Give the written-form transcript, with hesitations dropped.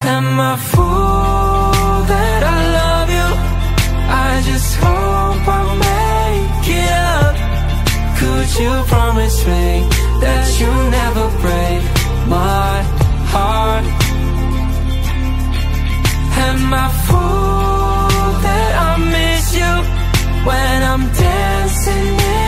Am I fool that I love you? I just hope I'll make it up. Could you promise me that you'll never break my heart? Am I fool that I miss you when I'm dancing in